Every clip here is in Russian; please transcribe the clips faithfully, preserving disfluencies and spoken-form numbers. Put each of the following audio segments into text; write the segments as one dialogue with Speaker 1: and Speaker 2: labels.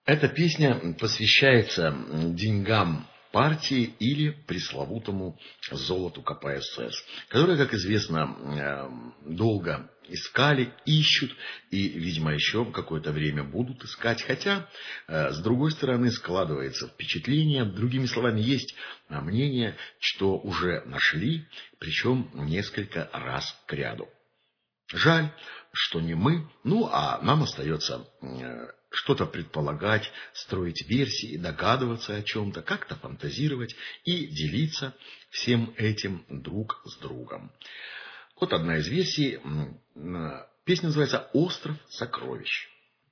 Speaker 1: Эта песня посвящается деньгам партии или пресловутому золоту ка пэ эс эс, которое, как известно, долго искали, ищут и, видимо, еще какое-то время будут искать. Хотя, с другой стороны, складывается впечатление, другими словами, есть мнение, что уже нашли, причем несколько раз кряду. Жаль, что не мы, ну а нам остается что-то предполагать, строить версии, догадываться о чем-то, как-то фантазировать и делиться всем этим друг с другом. Вот одна из версий. Песня называется «Остров сокровищ».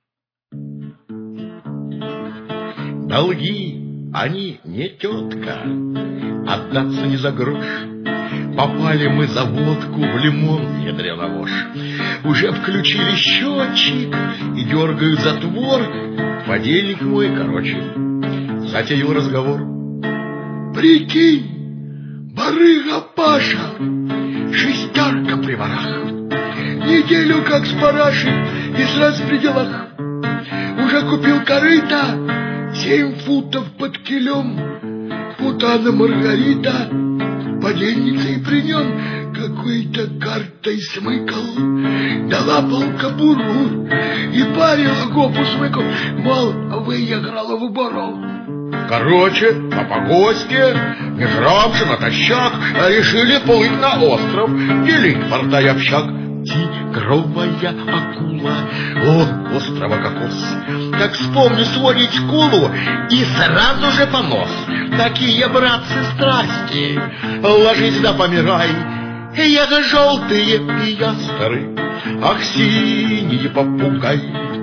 Speaker 1: Долги, они не тетка, отдаться не за грош. Попали мы за водку в лимон ядреновож. Уже включили счетчик и дергают затвор. Подельник мой, короче, затеял разговор. Прикинь, барыга Паша, шестерка при ворах. Неделю как с парашей и сразу при делах. Уже купил корыто, семь футов под килем. Путана Маргарита, подельница и при нем какой-то картой смыкал. Долапал кобуру и парил гопу смыкал. Мол, выиграла в борол. Короче, на погосте, не громче натощак, решили плыть на остров, делить портай общак. Тигровая акула, о, острова кокос. Как вспомню сводить скулу, и сразу же понос. Такие, братцы, страсти, ложись да помирай. Я желтые пиастры, ах, синие попугай.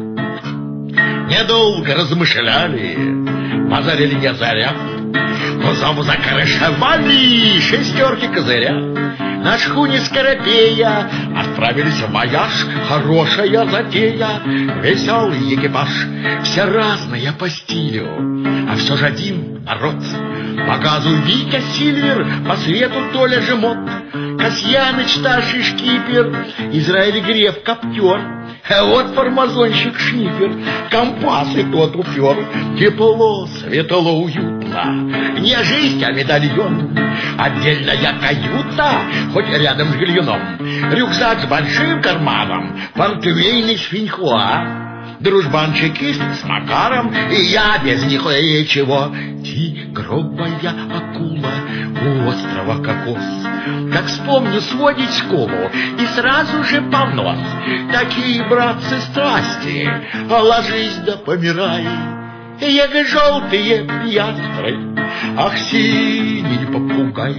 Speaker 1: Недолго размышляли, базарили не заря, но зам закрышевали шестерки козыря. На шхуне Скоробея отправились в вояж. Хорошая затея, веселый экипаж. Все разные по стилю, а все же один народ. По газу Витя Сильвер, по свету Толя Жемот, Касьяныч старший шкипер, Израиль Греф коптер. Вот формазонщик Шнифер, компас и тот упер. Тепло, светло, уютно, не жизнь, а медальон. Отдельная каюта, хоть рядом с гальюном. Рюкзак с большим карманом, портвейный с финьхуа. Дружбан-чекист с Макаром, и я без них ничего. Тигровая акула у острова кокос. Как вспомню сводить школу, и сразу же понос. Такие, братцы, страсти, ложись да помирай. Ега желтые пиастры, ах, синий попугай.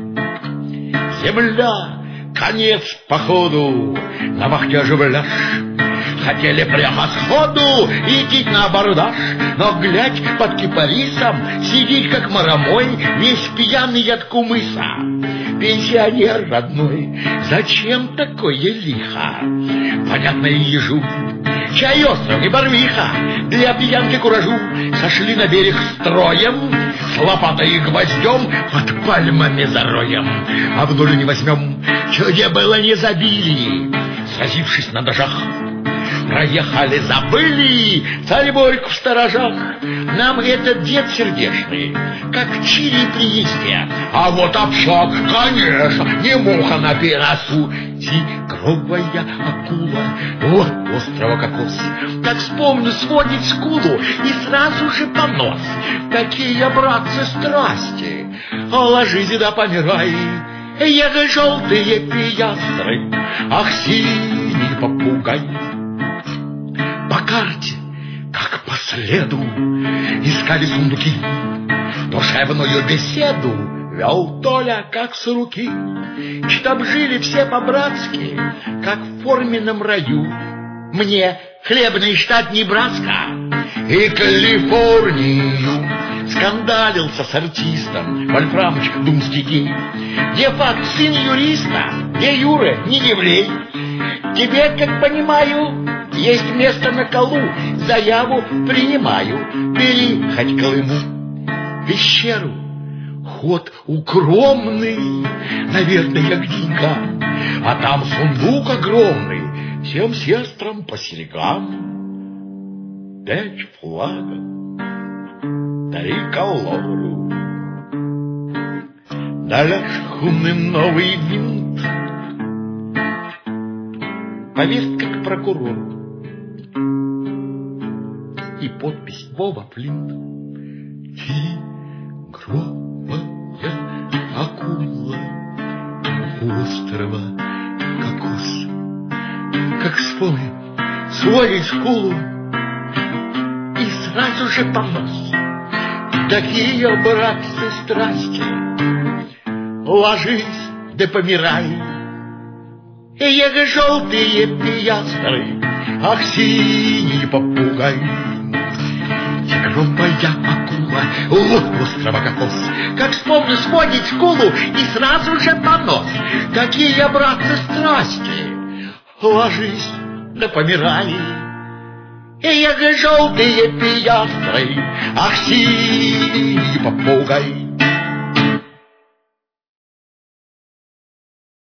Speaker 1: Земля, конец походу, на вахте оживляш. Хотели прямо сходу идти на абордаж, но, глядь, под кипарисом сидит, как марамой, весь пьяный от кумыса. Пенсионер родной, зачем такое лихо? Понятно и ежу. Чай остров и барвиха, для пьянки куражу. Сошли на берег строем, с лопатой и гвоздем, под пальмами за роем. А вдоль не возьмем, где было не забили, сразившись на ножах. Проехали, забыли, царь Борьку в сторожах. Нам этот дед сердечный, как чили при езде. А вот общак, конечно, не муха на пиросу. Тигровая акула, вот острова кокос. Как вспомню сводить скулу, и сразу же понос. Такие, братцы, страсти, ложись да помирай. Ега желтые пиастры, ах, синий попугай. По карте, как по следу, искали сундуки. Душевную беседу вел Толя как с руки. Чтоб жили все по-братски, как в форменном раю. Мне хлебный штат Небраска и Калифорнию. Скандалился с артистом Вольфрамыч Думский. Где факт сын юриста, где Юра не еврей. Тебе, как понимаю, есть место на колу, заяву принимаю. Бери хоть Колыму. Пещеру, ход укромный, наверное, к деньгам. А там сундук огромный, всем сестрам по серьгам. пять флагов, триколору. На шхуны новый винт, повестка к прокурору и подпись Вова Флинт. Тигровая акула у острова Кокос. Как вспомню свою школу, и сразу же понос. Такие, братцы, страсти, ложись да помирай. И як желтые пиастры, ах, синий попугай. Тигровая акула у острова Кокос. Как вспомню сводить школу, и сразу же понос. Такие, братцы, страсти, ложись да помирай. И як желтые пиастры, ах, синий попугай.